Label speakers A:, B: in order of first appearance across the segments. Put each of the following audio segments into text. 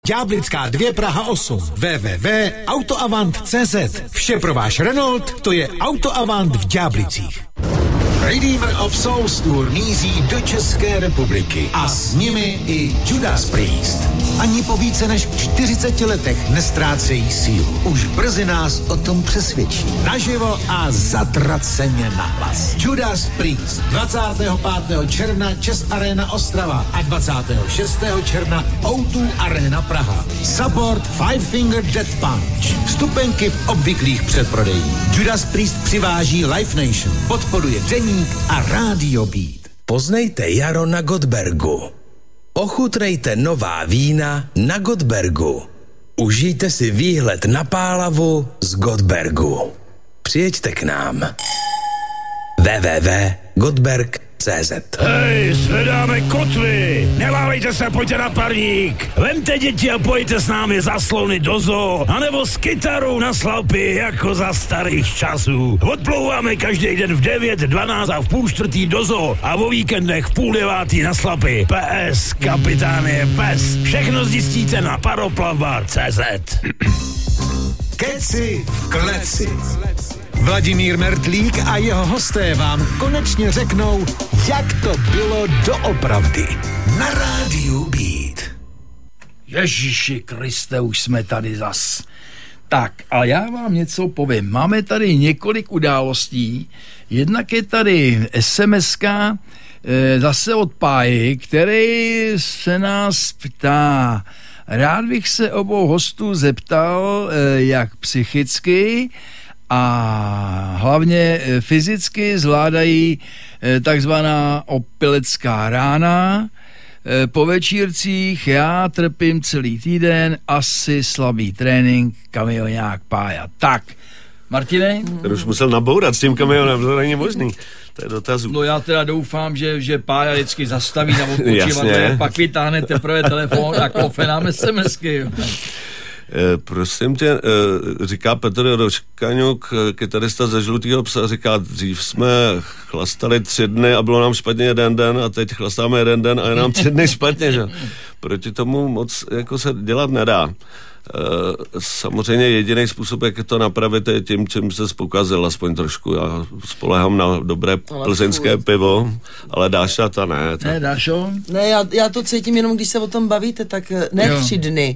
A: Ďáblická 2 Praha 8. www.autoavant.cz. Vše pro váš Renault, to je Autoavant v Ďáblicích. Redeemer of Souls Tour míří do České republiky a s nimi i Judas Priest. Ani po více než 40 letech nestrácejí sílu. Už brzy nás o tom přesvědčí. Naživo a zatraceně nahlas. Judas Priest 25. června Čes Arena Ostrava a 26. června O2 Arena Praha. Support Five Finger Death Punch. Vstupenky v obvyklých předprodejích. Judas Priest přiváží Live Nation. Podporuje Deník a Rádio Beat.
B: Poznejte jaro na Gottbergu. Ochutnejte nová vína na Gottbergu. Užijte si výhled na Pálavu z Gottbergu. Přijeďte k nám. www.gottberg.cz.
C: Hej, zvedáme kotvy! Neválejte se, pojďte na parník! Vemte děti a pojďte s námi za slony do zoo, anebo s kytarou na slapy, jako za starých časů. Odplouváme každý den v 9, 12 a v 8:30 do zoo a o víkendech v 8:30 na slapy. PS, kapitán je pes. Všechno zjistíte na paroplavbar.cz.
A: Keci v kleci. Vladimír Mertlík a jeho hosté vám konečně řeknou, jak to bylo doopravdy. Na Rádiu Beat.
D: Ježiši Kriste, už jsme tady zas. Tak, a já vám něco povím. Máme tady několik událostí. Jednak je tady SMS-ka zase od Páji, který se nás ptá. Rád bych se obou hostů zeptal, jak psychicky a hlavně fyzicky zvládají takzvaná opilecká rána. Po večírcích já trpím celý týden, asi slabý trénink, kamionák Pája. Tak, Martine?
E: Ten už musel nabourat s tím kamionem, to není možný. To je dotazů.
D: No já teda doufám, že Pája vždycky zastaví na odpočívat, pak vytáhne teprve telefon a klope nám SMSky.
E: Prosím tě, říká Petr Roškaňuk, kytarista ze Žlutýho psa, říká, dřív jsme chlastali 3 dny a bylo nám špatně 1 den a teď chlastáme 1 den a je nám 3 dny špatně, že? Proti tomu moc jako se dělat nedá. Samozřejmě jediný způsob, jak to napravit, je tím, čím se pokazil aspoň trošku. Já spolehám na dobré plzeňské pivo, ale Dáša ta ne.
D: Ne, Dášo?
F: Ne, já to cítím jenom, když se o tom bavíte, tak ne jo. 3 dny.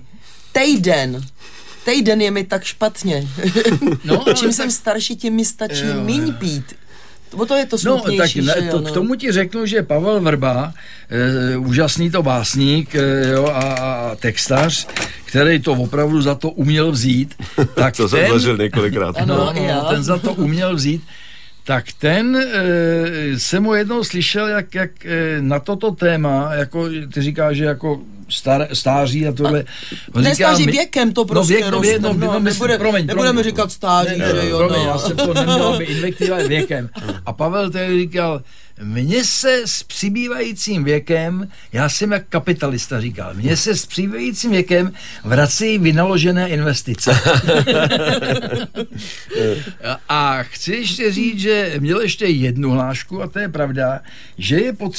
F: Týden je mi tak špatně. No, čím jsem starší, tím mi stačí míň pít. To je to smutnější.
D: No, tak k tomu ti řeknu, že Pavel Vrba, úžasný to básník a textař, který to opravdu za to uměl vzít. Tak
E: to jsem zažil několikrát.
D: Ano, ten za to uměl vzít. Tak ten jsem mu jednou slyšel, jak na toto téma, jako ty říkáš, že jako stáří a tohle.
F: Nestáří věkem to prostě nebudeme říkat stáří, že jo.
D: Promiň, já jsem to neměl by invektivovat věkem. A Pavel tady říkal, mně se s přibývajícím věkem, já jsem jak kapitalista říkal, mně se s přibývajícím věkem vrací vynaložené investice. A chci ještě říct, že měl ještě jednu hlášku a to je pravda, že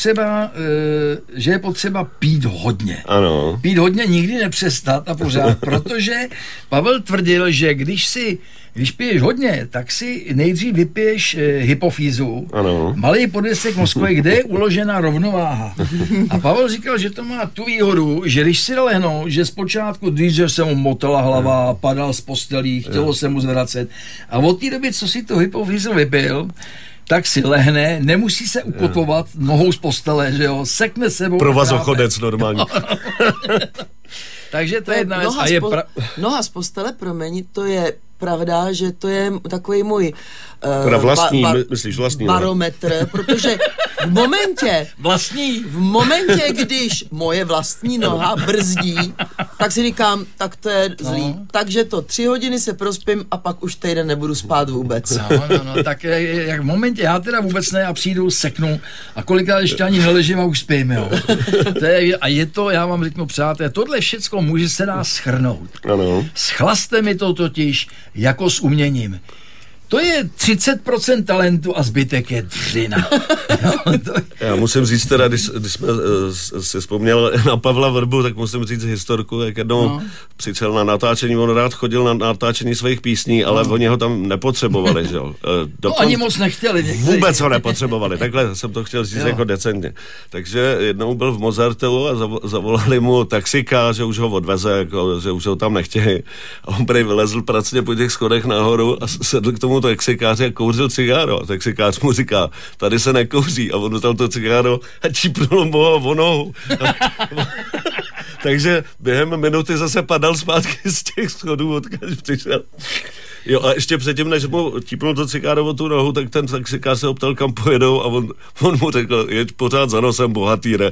D: je potřeba pít hodně.
E: Ano.
D: Pít hodně, nikdy nepřestat a pořád, protože Pavel tvrdil, že když piješ hodně, tak si nejdřív vypiješ hypofýzu, ano. Malý podvěsek mozkový, kde je uložena rovnováha. A Pavel říkal, že to má tu výhodu, že když si lehnou, že zpočátku že se mu motala hlava, padal z postelí, chtělo se mu zvracet. A od té doby, co si tu hypofýzu vypil, tak si lehne, nemusí se ukotovat nohou z postele, že jo, sekne sebou.
E: Provazochodec normálně.
D: Takže to je jedna věc.
F: Noha z postele, promiň, to je pravda, že to je takový můj
E: vlastní
F: barometr, protože v momentě, když moje vlastní noha brzdí, tak si říkám, tak to je zlý. Takže to 3 hodiny se prospím a pak už týden nebudu spát vůbec.
D: No, tak jak v momentě, já teda vůbec ne, a přijdu, seknu a kolikrát ještě ani neležím a už spím, jo. A je to, já vám řeknu, přátelé, tohle všecko se dá shrnout.
E: Ano.
D: Schlaste mi to totiž jako s uměním. To je 30% talentu a zbytek je dřina.
E: Já musím říct teda, když jsme si vzpomněl na Pavla Vrbu, tak musím říct historku, jak jednou přišel na natáčení, on rád chodil na natáčení svých písní, ale oni ho tam nepotřebovali, že jo.
D: Ani moc nechtěli.
E: Vůbec ho nepotřebovali, takhle jsem to chtěl říct jako decentně. Takže jednou byl v Mozartu a zavolali mu taxika, že už ho odveze, jako, že už ho tam nechtějí. A on prej vylezl pracně po těch schodech nahoru a sedl k tomu taxikáři a kouřil cigáro. A taxikář mu říká, tady se nekouří. A on dostal to cigáro a čípnul mu ho o nohu. Takže během minuty zase padal zpátky z těch schodů, odkud přišel. Jo, a ještě předtím, než mu típnul to cigáro o tu nohu, tak ten taxikář se optal, kam pojedou, a on mu řekl, jeď pořád za nosem, bohatýre.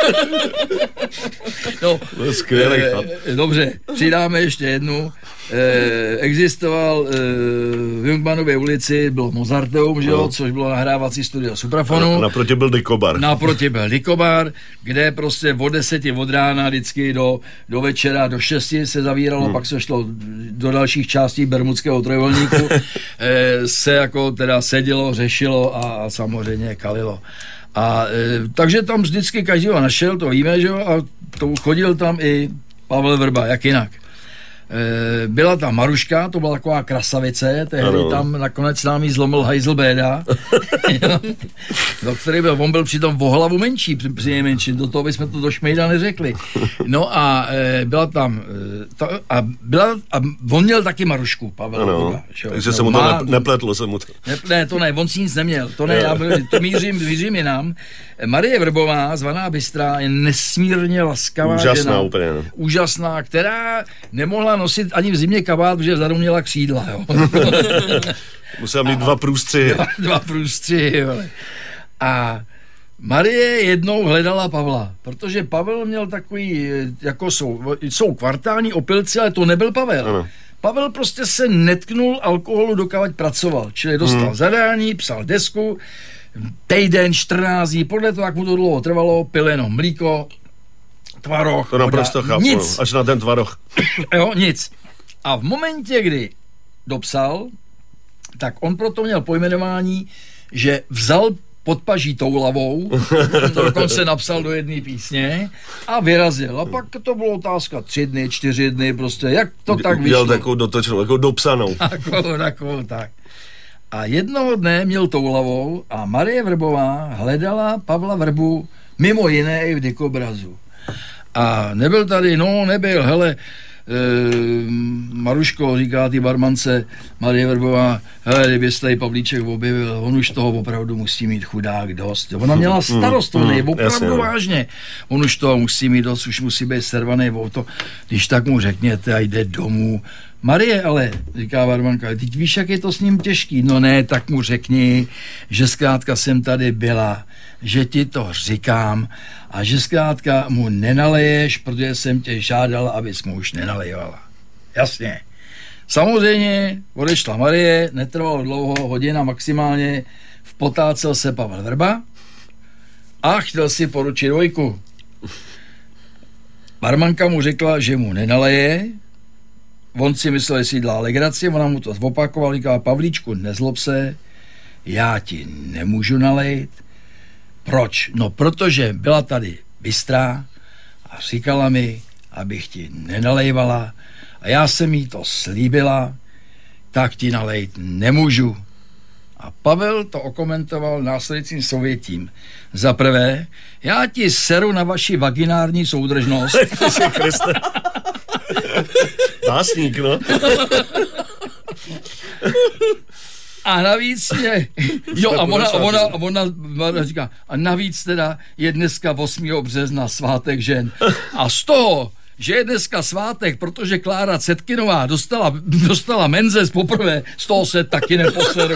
D: No,
E: skvělý chlap.
D: Dobře, přidáme ještě jednu. Existoval v Jungmannově ulici, bylo Mozarteum, že jo, což bylo nahrávací studio Suprafonu.
E: Naproti byl Dikobar.
D: Naproti byl Dikobar, kde prostě od 10 od rána vždycky do večera, do 6 se zavíralo, pak se šlo do dalších částí Bermudského trojúhelníku, se jako teda sedělo, řešilo a samozřejmě kalilo. A takže tam vždycky každý ho našel, to víme, že jo, a to chodil tam i Pavel Vrba, jak jinak. Byla tam Maruška, to byla taková krasavice, tehdy tam nakonec nám jí zlomil hajzl Béda, do který on byl přitom o hlavu menší, přinejmenším, do toho bychom to do šmejda neřekli. No a byla tam, a on měl taky Marušku, Pavel Vrba.
E: Takže se mu to nepletlo, se mu to.
D: Ne, to ne, on si nic neměl, to ne, já to mířím jinam. Marie Vrbová, zvaná Bystrá, je nesmírně laskavá
E: úžasná,
D: žena.
E: Úplně,
D: úžasná, která nemohla nosit ani v zimě kabát, protože vzadu měla křídla, jo.
E: Musela mít 2 průstřihy.
D: 2 průstřihy, vole. A Marie jednou hledala Pavla, protože Pavel měl takový, jako jsou kvartální opilci, ale to nebyl Pavel.
E: Ano.
D: Pavel prostě se netknul alkoholu, dokavať pracoval, čili dostal zadání, psal desku, týden, 14 dní, podle toho, jak mu to dlouho trvalo, pil jenom mlíko, tvaroh.
E: To naprosto chápu, nic. Až na ten tvaroh.
D: Jo, nic. A v momentě, kdy dopsal, tak on proto měl pojmenování, že vzal podpaží toulavou, to dokonce napsal do jedné písně a vyrazil. A pak to bylo otázka 3 dny, 4 dny, prostě jak to tak vyšlo.
E: Měl takovou dotočnou, jako dopsanou.
D: Takovou, tak. A jednoho dne měl toulavou a Marie Vrbová hledala Pavla Vrbu mimo jiné i v Dikobrazu. A nebyl tady, nebyl, hele, Maruško, říká ty barmance Marie Vrbová, hele, kdybyste tady Pavlíček objevil, on už toho opravdu musí mít chudák dost. Ona měla starost, opravdu vážně. On už toho musí mít dost, už musí být servaný o to, když tak mu řekněte a jde domů. Marie, ale, říká barmanka, teď víš, jak je to s ním těžký? No ne, tak mu řekni, že zkrátka jsem tady byla, že ti to říkám a že zkrátka mu nenaleješ, protože jsem tě žádala, abys mu už nenalejovala. Jasně. Samozřejmě odešla Marie, netrvalo dlouho, hodina maximálně, potácel se Pavel Vrba a chtěl si poručit 2. Barmanka mu řekla, že mu nenaleje, on si myslel, že si dělá legraci, ona mu to zopakovala, říká, Pavlíčku, nezlob se, já ti nemůžu nalejt. Proč? No, protože byla tady Bystrá a říkala mi, abych ti nenalejvala a já jsem jí to slíbila, tak ti nalejt nemůžu. A Pavel to okomentoval následujícím souvětím. Za prvé, já ti seru na vaši vaginární soudržnost.
E: Básník, no.
D: A navíc mě... Jo, a ona říká, a navíc teda je dneska 8. března svátek žen. A z toho, že je dneska svátek, protože Klára Cetkinová dostala menzes poprvé, z toho se taky neposeru.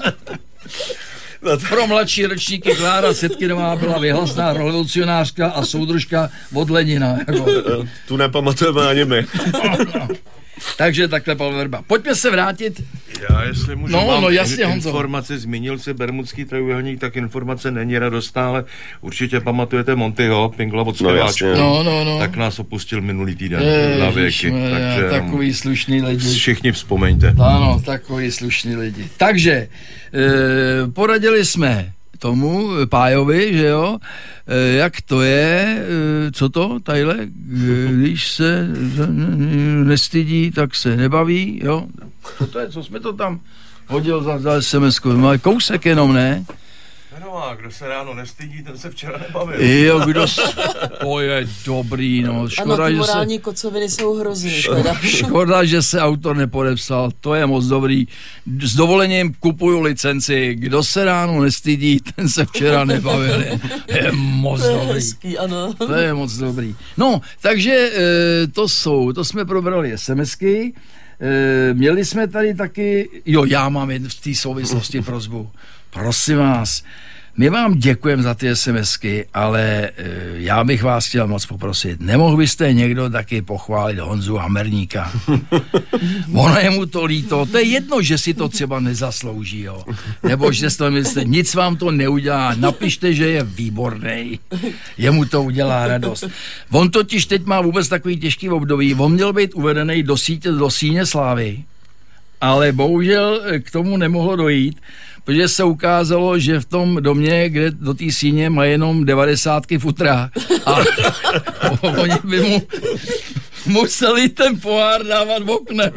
D: Pro mladší ročníky Klára Cetkinová byla vyhlasná revolucionářka a soudružka od Lenina. Jako.
E: Tu nepamatujeme ani my.
D: Takže takhle Pavel Vrba. Pojďme se vrátit.
G: Já, jestli můžu, mám
D: jasně,
G: informace, zmínil se Bermudský trojúhelník, tak informace není radostná, ale určitě pamatujete Montyho, Pingla od zpěváčku.
D: No.
G: Tak nás opustil minulý týden na věky. Takže
D: takový slušný lidi.
G: Všichni vzpomeňte.
D: Ano, takový slušný lidi. Takže poradili jsme tomu Pájovi, že jo, jak to je, co to, tadyhle, když se nestydí, tak se nebaví, jo. Co to je, co jsme to tam hodil za SMS-ku, má kousek jenom, ne?
G: No a kdo se ráno nestydí, ten se včera nebavil.
D: Jo, to je dobrý, no.
F: Škoda, ano, ty morální kocoviny jsou hrozný.
D: Škoda, že se autor nepodepsal, to je moc dobrý. S dovolením kupuju licenci. Kdo se ráno nestydí, ten se včera nebavil. Je moc dobrý.
F: Hezký, ano.
D: To je moc dobrý. No, takže to jsme probrali SMSky. Měli jsme tady taky, já mám v té souvislosti prosbu. Prosím vás, my vám děkujeme za ty SMSky, ale já bych vás chtěl moc poprosit, nemohl byste někdo taky pochválit Honzu Hamerníka? Ono je mu to líto, to je jedno, že si to třeba nezaslouží, jo. Nebo že to myslíte, nic vám to neudělá, napište, že je výborný, jemu to udělá radost. On totiž teď má vůbec takový těžký období, on měl být uvedený do síně slávy, ale bohužel k tomu nemohlo dojít, protože se ukázalo, že v tom domě, kde do té síně má jenom 90 futra a oni by mu museli ten pohár dávat oknem.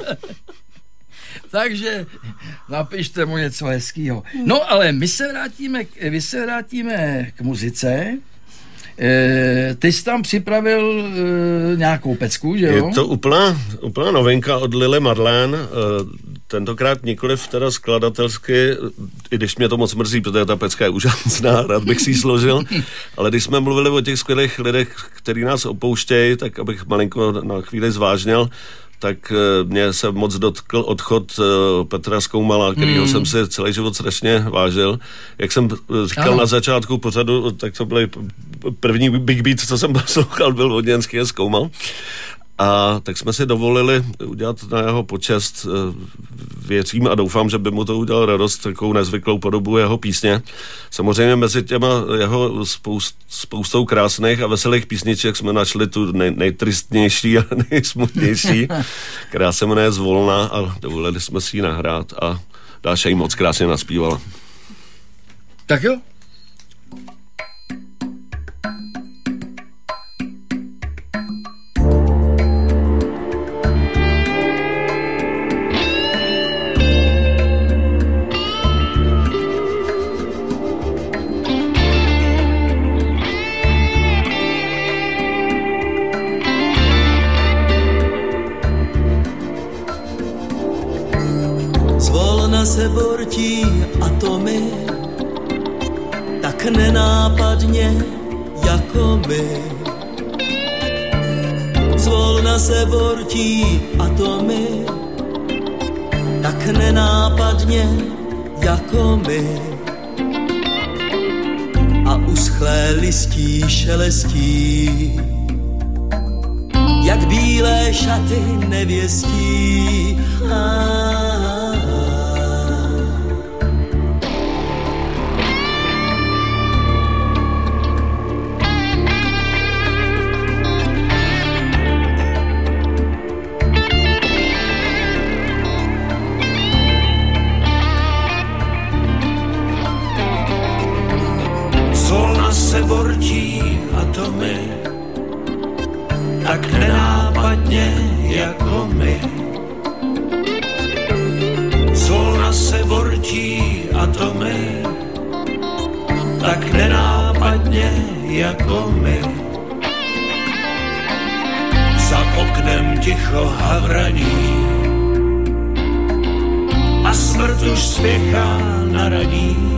D: Takže napište mu něco hezkýho. No ale my se vrátíme k muzice. Ty jsi tam připravil nějakou pecku, že jo?
E: Je to úplná novinka od Lily Marlene, tentokrát nikoliv teda skladatelsky, i když mě to moc mrzí, protože ta pecka je úžasná, rád bych si ji složil, ale když jsme mluvili o těch skvělých lidech, který nás opouštějí, tak abych malinko na chvíli zvážnil, tak mě se moc dotkl odchod Petra Skoumala, kterýho jsem si celý život strašně vážil. Jak jsem říkal na začátku pořadu, tak to byly první Big Beat, co jsem poslouchal, byl Vodňanský a Skoumal. A tak jsme si dovolili udělat na jeho počest, věřím a doufám, že by mu to udělal radost, takovou nezvyklou podobu jeho písně. Samozřejmě mezi těma jeho spoustou krásných a veselých písniček jsme našli tu nejtristnější a nejsmutnější, která se jmenuje Zvolna a dovolili jsme si ji nahrát a Dáša jí moc krásně naspívala.
D: Tak jo.
H: Se bortí atomy tak nenápadně jako my. Zvolna se bortí atomy tak nenápadně jako my. A uschlé listí šelestí jak bílé šaty nevěstí.
C: Se borčí atomy tak nenápadně jako my. Zvolna se borčí atomy tak nenápadně jako my. Za oknem ticho havraní a smrt už spěchá na raní.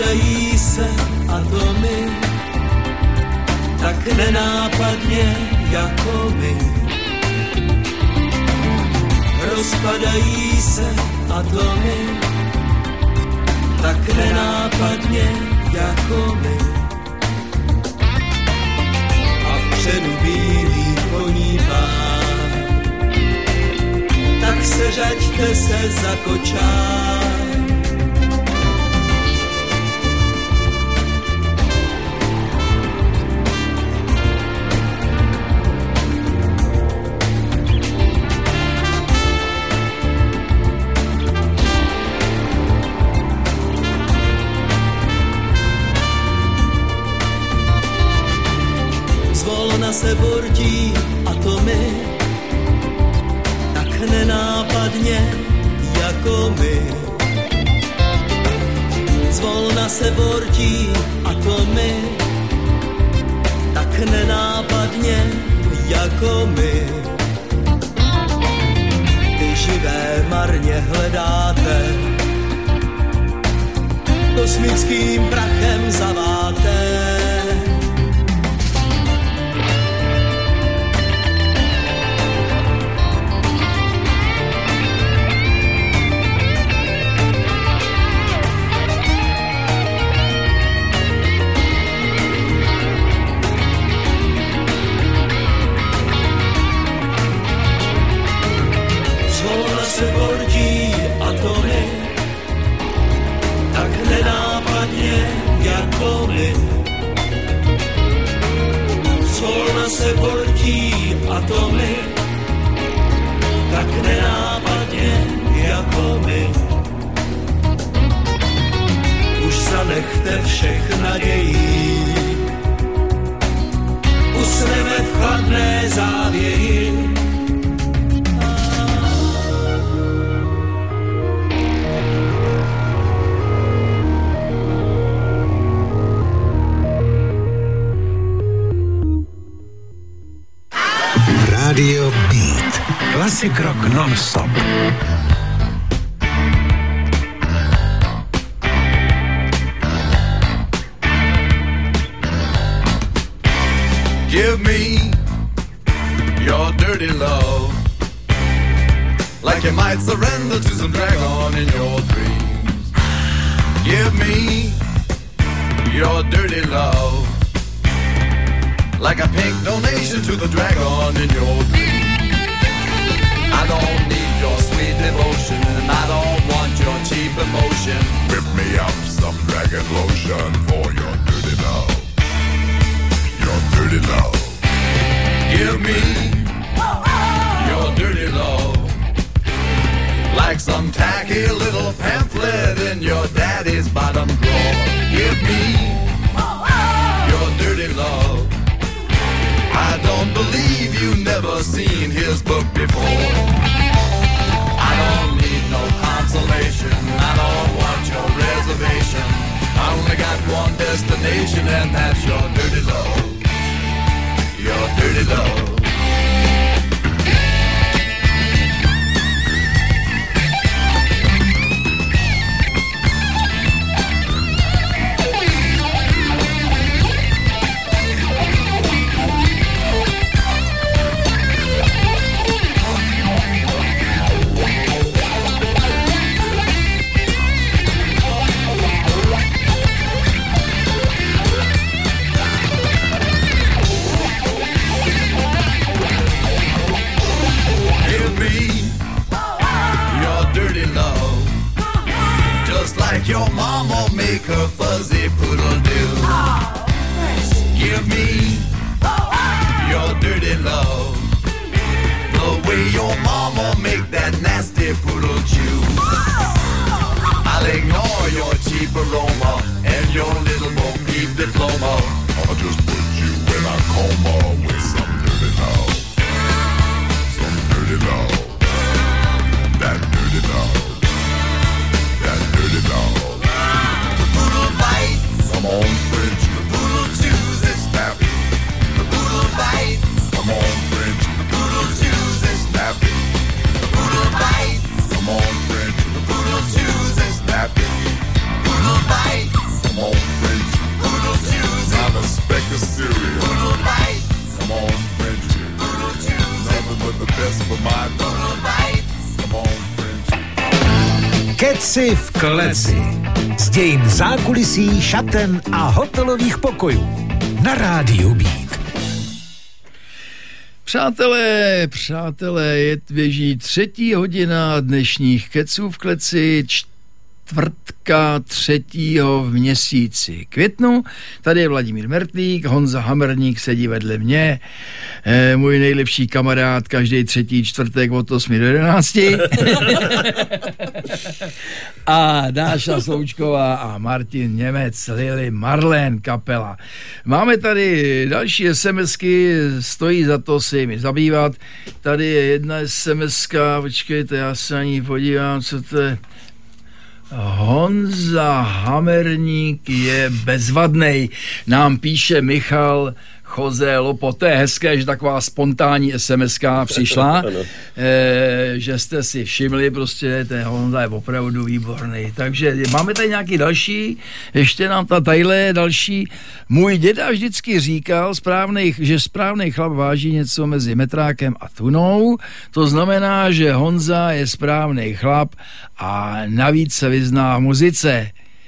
H: rozpadají se atomy, tak nenápadně jako my. Rozpadají se atomy, tak nenápadně jako my. A vpředu bílý koní pár, tak seřaďte se za kočár. Se bortí atomy, tak nenápadně jako my. Zvolna se bortí atomy, tak nenápadně jako my. Ty živé marně hledáte, kosmickým prachem zaváte. Se bortí atomy, tak nenápadně jako my. Zvolna se bortí atomy, tak nenápadně jako my. Už zanechte všech nadějí, usneme v chladné závěji.
A: Radio Beat. Classic rock non-stop.
I: Give me your dirty love, like you might surrender to some dragon in your dreams. Give me your dirty love, like a pink donation to the dragon in your dreams. I don't need your sweet devotion, and I don't want your cheap emotion. Whip me up some dragon lotion for your dirty love. Your dirty love. Give me your dirty love, like some tacky little pamphlet in your daddy's bottom drawer. Give me your dirty love. I don't believe you've never seen his book before. I don't need no consolation, I don't want your reservation. I only got one destination, and that's your dirty love. Your dirty love. Like your mama make her fuzzy poodle do. Give me your dirty love, the way your mama make that nasty poodle chew. I'll ignore your cheap aroma and your little Bo Peep diploma. I'll just put you in a coma with some dirty love. Some dirty love. That dirty love. That dirty dog. The poodle bites. Come on, French. The poodle chews it snappy. The poodle bites. Come on, French. The poodle chews it snappy. The poodle bites. Come on, French. The poodle chews it snappy. Poodle bites. Come
A: Kecy v kleci. Z dějin zákulisí, šaten a hotelových pokojů. Na rádiu Beat.
D: Přátelé, běží 3. hodina dnešních Keců v kleci, čtvrtka 3. v měsíci květnu. Tady je Vladimír Mertlík, Honza Hamerník sedí vedle mě, můj nejlepší kamarád každý 3. čtvrtek od 8 do 11. A Dáša Sloučková a Martin Němec, Lily Marlén kapela. Máme tady další SMSky, stojí za to si jimi zabývat. Tady je jedna SMSka, počkejte, já se na ní podívám, co to je. Honza Hamerník je bezvadnej, nám píše Michal Jose Lopo. To je hezké, že taková spontánní SMS-ka přišla, že jste si všimli, prostě ten Honza je opravdu výborný. Takže máme tady nějaký další, ještě nám tadyhle další. Můj děda vždycky říkal, že správný chlap váží něco mezi metrákem a tunou, to znamená, že Honza je správný chlap a navíc se vyzná v muzice.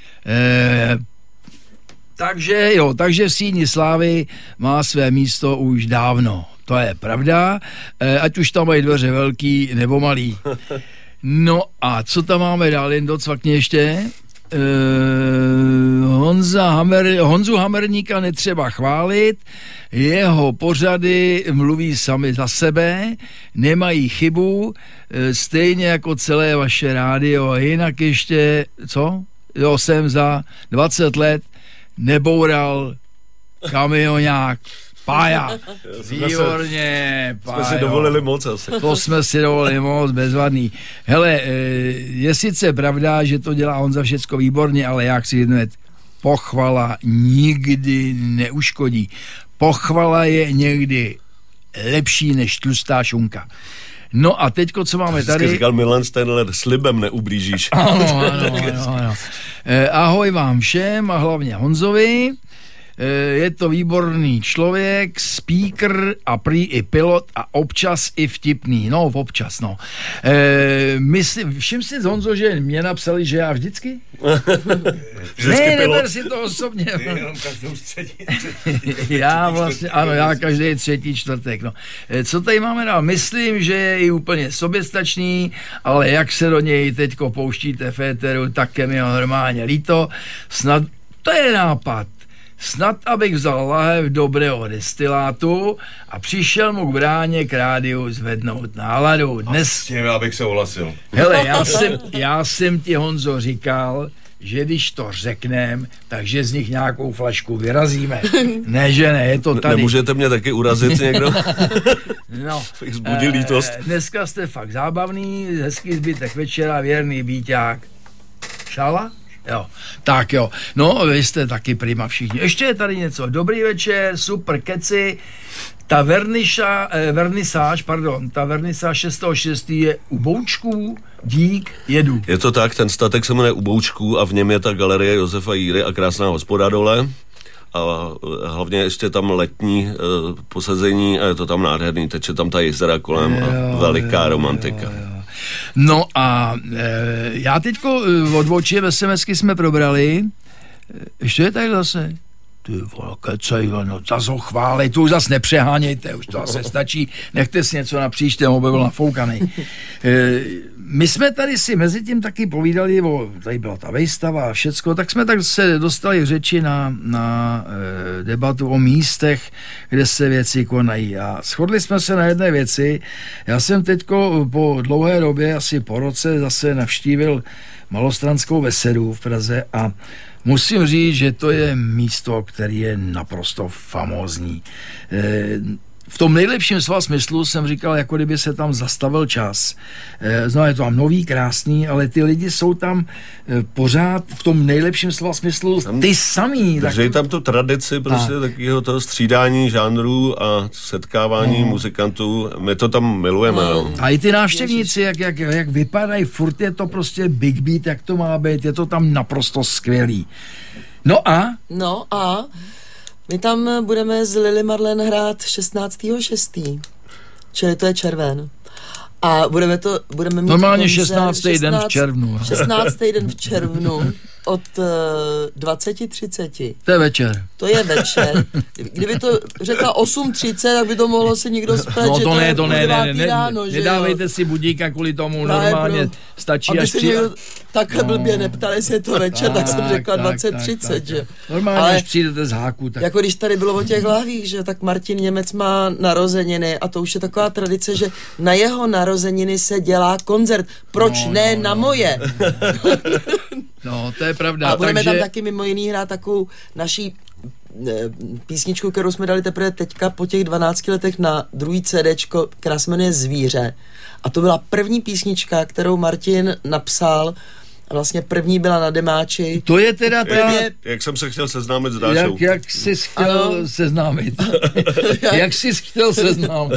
D: Takže v síni slávy má své místo už dávno. To je pravda, ať už tam mají dveře velký nebo malý. No a co tam máme dál, jen docvakně ještě? Honzu Hamerníka netřeba chválit, jeho pořady mluví sami za sebe, nemají chybu, stejně jako celé vaše rádio. Jinak ještě, co? Jo, jsem za 20 let neboural kamionák. Pája. Výborně, Pájo.
E: Jsme si dovolili moc asi.
D: To jsme si dovolili moc, bezvadný. Hele, je sice pravda, že to dělá Honza všecko výborně, ale jak si hned, pochvala nikdy neuškodí. Pochvala je někdy lepší než tlustá šunka. No a teďko, co máme tady...
E: Říkal Milan Stenler, slibem neublížíš.
D: Ano. Ahoj vám všem a hlavně Honzovi. Je to výborný člověk, speaker a prý i pilot a občas i vtipný. No, občas, no. Všim si, Honzo, že mě napsali, že já vždycky? Ne, neber si to osobně.
G: Jenom každou středí.
D: Já vlastně, ano, já každý 3. čtvrtek, no. Co tady máme dál? Myslím, že je i úplně soběstačný, ale jak se do něj teďko pouštíte v éteru, tak je mi normálně líto. Snad, to je nápad. Snad, abych vzal lahev dobrého destilátu a přišel mu k bráně k rádiu zvednout náladu. Dnes...
G: S tím já bych se ohlasil.
D: Hele, já jsem ti, Honzo, říkal, že když to řeknem, takže z nich nějakou flašku vyrazíme. Ne, že ne, je to tady.
E: Nemůžete mě taky urazit někdo?
D: No,
E: Vzbudí lítost.
D: Dneska jste fakt zábavný, hezký zbytek večera, věrný Bíťák. Šala? Jo, tak jo. No, vy jste taky prima všichni. Ještě je tady něco. Dobrý večer, super keci. Ta vernisáž 6.6. je u Boučků. Dík, jedu.
E: Je to tak, ten statek se jmenuje U Boučků a v něm je ta galerie Josefa Jíry a krásná hospoda dole. A hlavně ještě tam letní posazení a je to tam nádherný. Teče tam ta jezera kolem a veliká romantika. Jo.
D: No a já teďko odvočí v SMSky jsme probrali. Ještě je tady zase. Ty vole, kecej, no zase ho chválej, to už zase nepřehánějte, už to zase stačí, nechte si něco na příště, aby byl nafoukaný. My jsme tady si mezi tím taky povídali, tady byla ta výstava a všecko, tak jsme tak se dostali řeči na debatu o místech, kde se věci konají a shodli jsme se na jedné věci. Já jsem teďko po dlouhé době, asi po roce, zase navštívil Malostranskou besedu v Praze a musím říct, že to je místo, které je naprosto famózní. V tom nejlepším slova smyslu jsem říkal, jako kdyby se tam zastavil čas. Znovu je to tam nový, krásný, ale ty lidi jsou tam pořád v tom nejlepším slova smyslu ty samý.
E: Takže tam tu tradici prostě takového toho střídání žánrů a setkávání muzikantů, my to tam milujeme. No.
D: A i ty návštěvníci, jak vypadají, furt je to prostě big beat, jak to má být, je to tam naprosto skvělý. No a
F: my tam budeme s Lily Marlén hrát 16.6. Čili to je červen. A budeme mít
D: normálně
F: koncert
D: 16. den v červnu.
F: 16. den v červnu od 20:30.
D: To je večer.
F: To je večer. Kdyby to řekla 8:30, tak by to mohlo si někdo splet,
D: no,
F: že
D: to ne,
F: ráno, že
D: nedávejte si budíka kvůli tomu, normálně stačí, až
F: takhle blbě neptali, jestli je to večer, tak jsem řekla 20:30, že?
D: Normálně, ale až přijdete z háku. Tak...
F: Jako když tady bylo o těch lahvích, že tak Martin Němec má narozeniny a to už je taková tradice, že na jeho narozeniny se dělá koncert. Proč ne na moje?
D: No, to je pravda.
F: A budeme tam taky mimo jiný hrát takovou naší písničku, kterou jsme dali teprve teďka po těch 12 letech na druhý CDčko, která se jmenuje Zvíře. A to byla první písnička, kterou Martin napsal. A vlastně první byla na demáči.
D: To je teda
E: jak jsem se chtěl seznámit s Dášou.
D: Jak jsi chtěl seznámit. Jak jsi chtěl seznámit.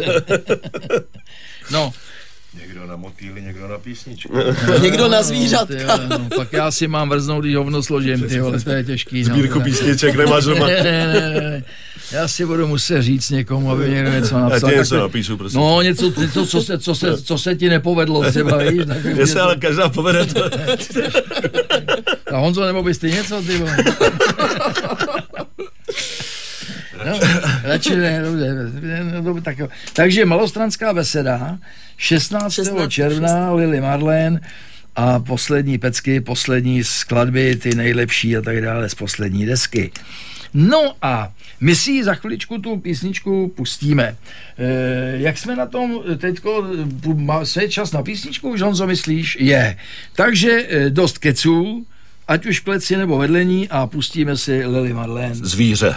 D: No.
G: Někdo na motýly, někdo na písničku.
F: Někdo na zvířatka.
D: Pak já si mám vrznout, když hovno složím, to je těžký.
E: Sbírku písniček nemáš doma.
D: Ne. Já si budu muset říct někomu, aby někdo něco napsal.
E: Já ti něco napíšu, prosím.
D: No, něco co se ti nepovedlo třeba, víš?
E: Mně se ale každá povede to.
D: A Honzo, nebo bys ty něco, ty vole? No, radši ne, dobře. Takže Malostranská beseda, 16. června, Lily Marlén a poslední pecky, poslední skladby, ty nejlepší a tak dále z poslední desky. No a my si za chviličku tu písničku pustíme. Jak jsme na tom teďko, je čas na písničku, už Honzo, myslíš? Je. Takže dost keců, ať už pleci nebo vedlení a pustíme si Lily Marlén.
E: Zvíře.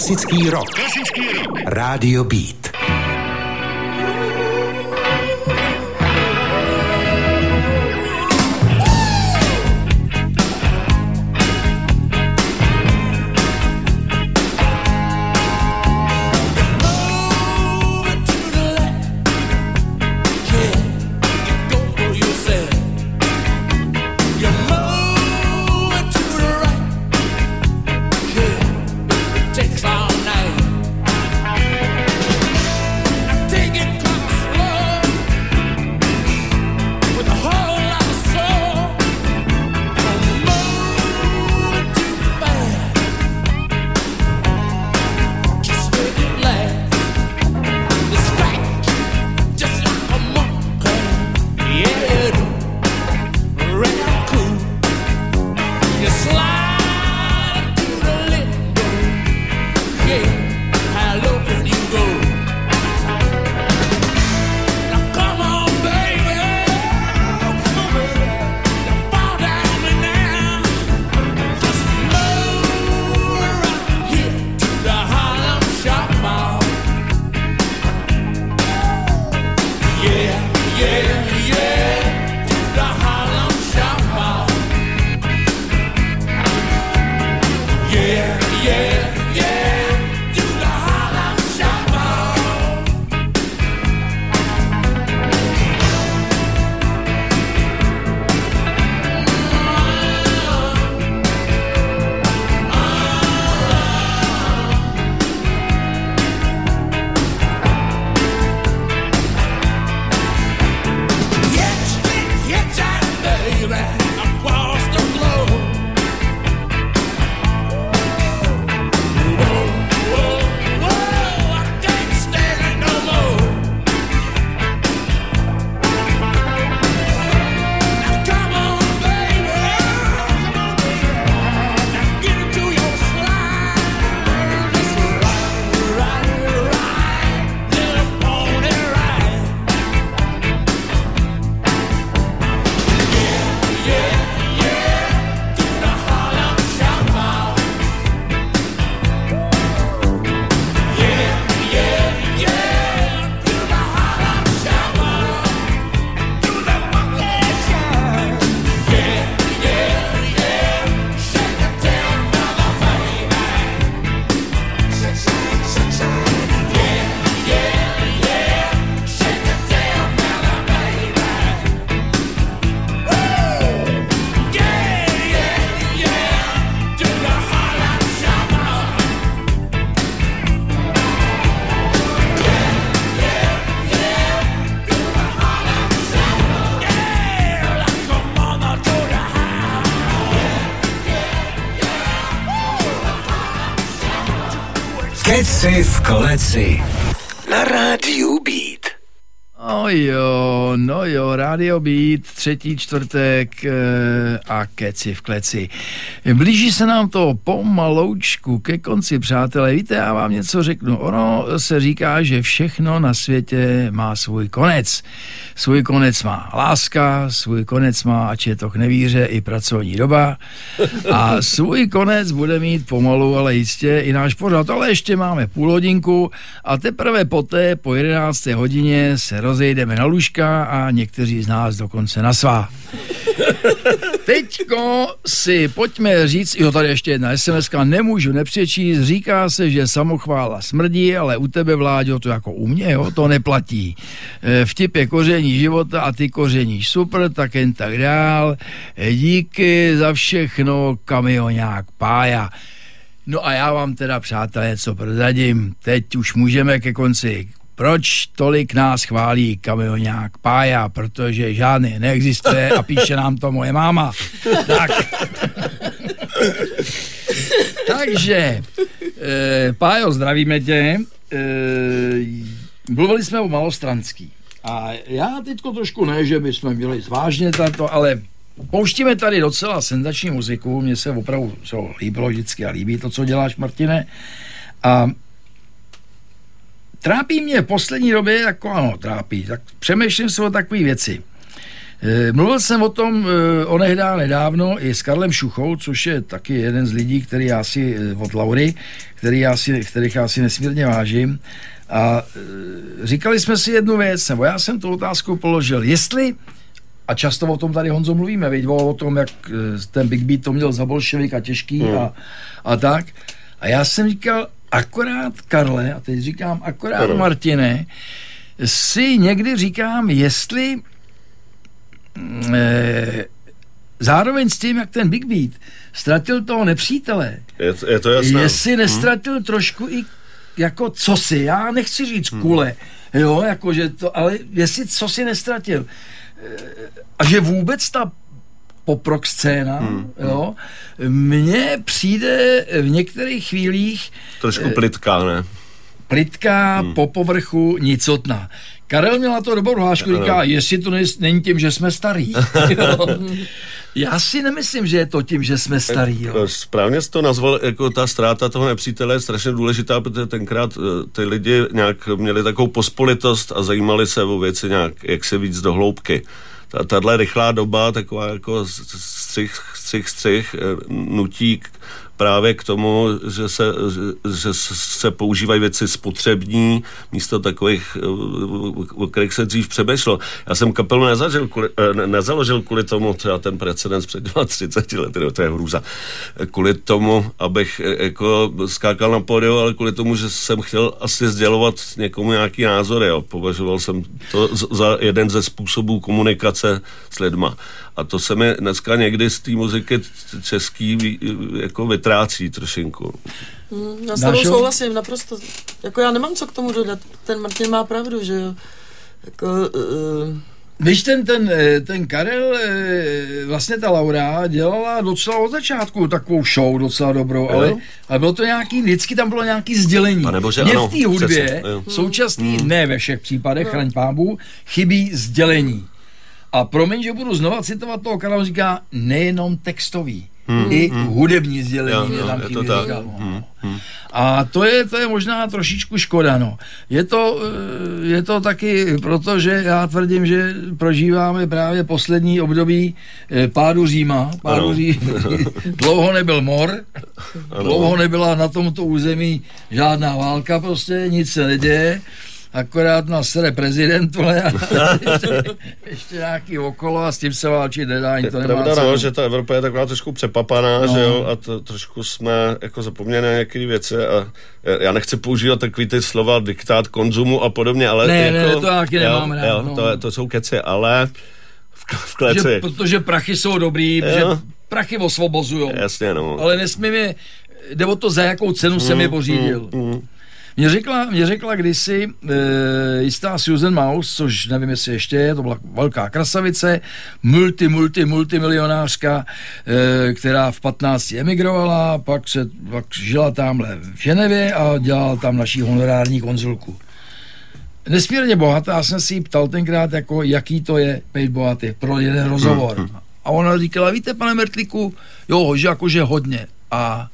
A: Klasický rock. Rádio Beat.
B: Keci v kleci na rádiu Beat.
D: No jo, Radio Beat, 3. čtvrtek a Keci v kleci. Blíží se nám to pomaloučku ke konci, přátelé. Víte, já vám něco řeknu. Ono se říká, že všechno na světě má svůj konec. Svůj konec má láska, svůj konec má, ač je to k nevíře, i pracovní doba. A svůj konec bude mít pomalu, ale jistě i náš pořad. Ale ještě máme půl hodinku a teprve poté, po 11. hodině, se rozejdeme na lůžka a někteří z nás dokonce na svá. Teďko si pojďme říct, jo, tady ještě jedna SMS-ka, nemůžu nepřečíst, říká se, že samochvála smrdí, ale u tebe, Vláďo, to jako u mě, jo, to neplatí. Vtip je koření života a ty kořeníš super, tak jen tak dál. Díky za všechno, kamionák Pája. No a já vám teda, přátelé, něco prozradím, teď už můžeme ke konci. Proč tolik nás chválí kamionák Pája? Protože žádný neexistuje a píše nám to moje máma. Tak. Takže, Pájo, zdravíme tě. Mluvili jsme o Malostranský. A já teďko trošku ne, že bychom měli zvážně tato, ale pouštíme tady docela senzační muziku. Mně se opravdu líbilo vždycky a líbí to, co děláš, Martine. A trápí mě v poslední době, jako ano, trápí, tak přemýšlím se o takové věci. Mluvil jsem o tom nedávno i s Karlem Šuchou, což je taky jeden z lidí, který já si od Laury, kterých já si nesmírně vážím. A říkali jsme si jednu věc, nebo já jsem tu otázku položil, jestli, a často o tom tady, Honzo, mluvíme, viď, o tom, jak ten Big Beat to měl za bolševika těžký a tak. A já jsem říkal, akorát Karle, a teď říkám akorát Martine, si někdy říkám, jestli zároveň s tím, jak ten Big Beat ztratil toho nepřítele,
E: je to jasné.
D: Jestli nestratil trošku i jako cosi, já nechci říct kule, jo, jakože to, ale jestli cosi nestratil. A že vůbec ta poprock scéna, jo, mně přijde v některých chvílích
E: trošku plitká, ne?
D: Plitká, po povrchu, nicotná. Karel měl na to dobrou hlášku, říká, jestli to není tím, že jsme starý. Já si nemyslím, že je to tím, že jsme starý. Jo.
E: Správně jsi to nazval, jako ta ztráta toho nepřítele je strašně důležitá, protože tenkrát ty lidi nějak měli takovou pospolitost a zajímali se o věci nějak, jak se víc do hloubky. Tahle rychlá doba, taková jako střih, nutí právě k tomu, že se používají věci spotřební místo takových, o kterých se dřív přemýšlelo. Já jsem kapelu nezaložil kvůli tomu, třeba ten precedens před 30 lety, to je hrůza, kvůli tomu, abych jako skákal na pódiu, ale kvůli tomu, že jsem chtěl asi sdělovat někomu nějaký názory. Jo. Považoval jsem to za jeden ze způsobů komunikace s lidma. A to se mi dneska někdy z té muziky český jako vytrácí trošinku.
F: Já s tebou souhlasím naprosto. Jako já nemám co k tomu dodat. Ten Martin má pravdu, že jo. Jako,
D: Víš, ten Karel, vlastně ta Laura dělala docela od začátku takovou show docela dobrou, ale bylo to nějaký, vždycky tam bylo nějaký sdělení. Mně v té hudbě současný, ne ve všech případech, chraň pámbu, chybí sdělení. A promiň, že budu znova citovat toho, Karla, říká, nejenom textový, i hudební sdělení je tam chybí. A to je možná trošičku škoda, no. Je to taky, protože já tvrdím, že prožíváme právě poslední období pádu Říma. Dlouho nebyl mor, dlouho nebyla na tomto území žádná válka, prostě nic se neděje. Akorát na sere prezident, ještě nějaký okolo a s tím se válčit nedá, ani to nemá
E: cenu. No, že ta Evropa je taková trošku přepapaná, že jo, a to trošku jsme jako zapomněli na některé věci a já nechci používat takový ty slova diktát konzumu a podobně, ale
D: ne, to taky nemám rád.
E: To jsou keci, ale v kleci.
D: Protože prachy jsou dobrý, že prachy osvobozujou.
E: Jasně, no.
D: Ale nesmíme, jde o to, za jakou cenu jsem je pořídil. Mě řekla kdysi jistá Susan Mouse, což nevím, jestli ještě je, to byla velká krasavice, multimilionářka, která v 15 emigrovala, pak žila tamhle v Ženevě a dělala tam naší honorární konzulku. Nesmírně bohatá, jsem si ji ptal tenkrát, jako, jaký to je být bohatý, pro jeden rozhovor. A ona říkala, víte, pane Mertlíku, že jakože hodně. A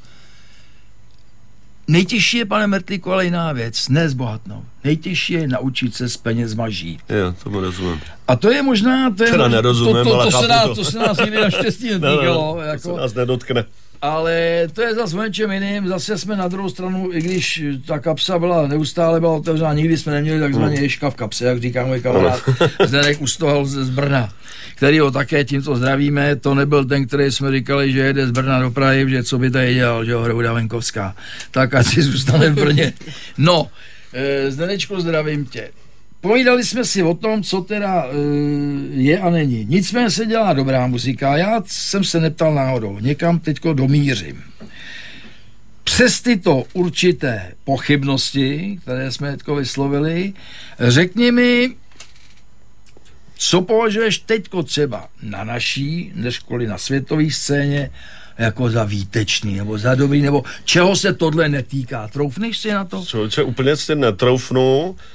D: nejtěžší je, pane Mertlíku, ale jiná věc, ne zbohatnout. Nejtěžší je naučit se s penězma žít.
E: Jo, tomu rozumím.
D: A to je možná...
E: Teda nerozumím, ale chápu
D: to se nás nikdy naštěstí netýkalo.
E: To se nás nedotkne.
D: Ale to je zase o něčem jiným. Zase jsme na druhou stranu, i když ta kapsa neustále byla otevřená, nikdy jsme neměli takzvaně ježka v kapse, jak říká můj kamarád Zdeněk Ustohal z Brna, který ho také tímto zdravíme. To nebyl ten, který jsme říkali, že jede z Brna do Prahy, že co by tady dělal, že Hrouda Venkovská. Tak ať si zůstane v Brně. No, Zdenečko, zdravím tě. Povídali jsme si o tom, co teda je a není. Nicméně se dělá dobrá muzika. Já jsem se neptal náhodou. Někam teďko domířím. Přes tyto určité pochybnosti, které jsme teďko vyslovili, řekni mi, co považuješ teďko třeba na naší, než kvůli na světové scéně, jako za výtečný, nebo za dobrý, nebo čeho se tohle netýká. Troufneš si na to?
E: Člověče, úplně si netroufnu.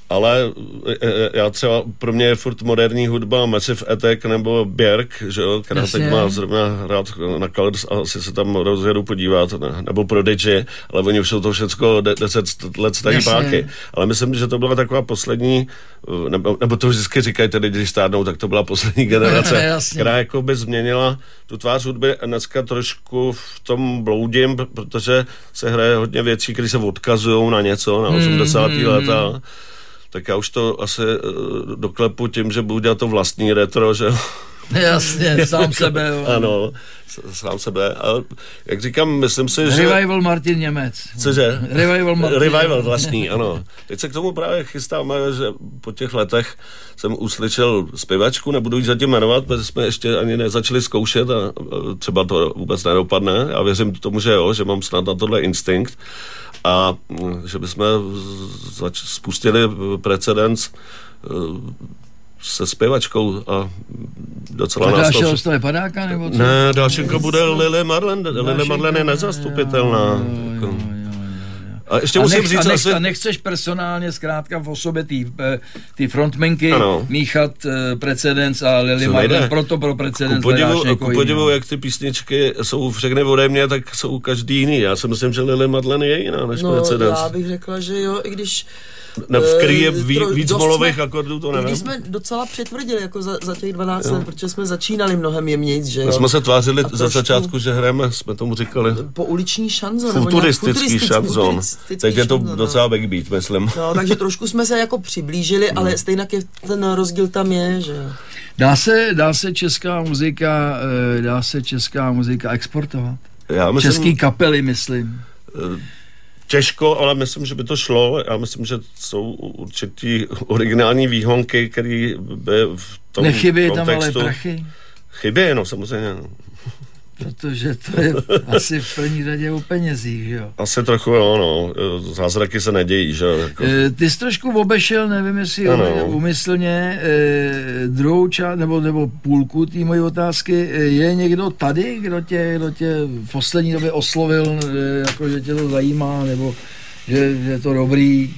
E: Ale já třeba, pro mě je furt moderní hudba Massive Attack nebo Björk, že jo, která teď má zrovna hrát na Colors a asi se tam rozjedu podívat, nebo Prodigy, ale oni už jsou to všecko 10 let starý páky. Ale myslím, že to byla taková poslední, nebo to vždycky říkají tedy, když stárnou, tak to byla poslední generace, která jako by změnila tu tvář hudby. Dneska trošku v tom bloudím, protože se hraje hodně věcí, které se odkazují na něco, na 80. leta. Tak já už to asi doklepu tím, že budu dělat to vlastní retro, že jo?
D: Jasně, sám sebe.
E: Ano, sám sebe. A jak říkám, myslím si, že...
D: Revival Martin Němec.
E: Cože?
D: Revival
E: vlastní, ano. Teď se k tomu právě chystáme, že po těch letech jsem uslyšel zpěvačku, nebudu ji zatím jmenovat, protože jsme ještě ani nezačali zkoušet a třeba to vůbec nedopadne. Já věřím tomu, že jo, že mám snad na tohle instinkt. A že bychom spustili precedens se zpěvačkou a docela nás to...
D: Dalšího padáka, nebo co?
E: Ne, dalšího bude Lily Marlene. Lily Marlene je nezastupitelná. A ještě musím říct
D: asi... A nechceš personálně zkrátka v osobě ty frontmenky míchat precedens a Lily Marlene, proto pro precedens
E: ku podivu, jak ty písničky jsou všechny ode mě, tak jsou každý jiný. Já si myslím, že Lily Marlene je jiná než precedens.
F: Já bych řekla, že jo, i když...
E: V který je víc molových akordů, to nevím.
F: Když jsme docela přetvrdili jako za těch 12 let, protože jsme začínali mnohem jemnějc, že jo.
E: Jsme se tvářili za začátku, že hrajeme, jsme tomu říkali...
F: Po uliční šanzon.
E: Futuristický šanzon. Teď je to docela backbeat, myslím.
F: No, takže trošku jsme se jako přiblížili, ale stejně ten rozdíl tam je, že jo.
D: Dá se česká muzika exportovat? Český kapely, myslím.
E: Těžko, ale myslím, že by to šlo. Já myslím, že jsou určitý originální výhonky, které by v tom
D: nechybí
E: kontextu...
D: tam ale prachy?
E: Chybí, no samozřejmě.
D: Protože to je asi v první řadě o penězích, že jo?
E: Asi trochu, jo, no. Zázraky se nedějí, že jo? Jako...
D: Ty jsi trošku obešel, nevím, jestli úmyslně, druhou část, nebo půlku té mojí otázky. Je někdo tady, kdo tě v poslední době oslovil, jako že tě to zajímá, nebo že je to dobrý?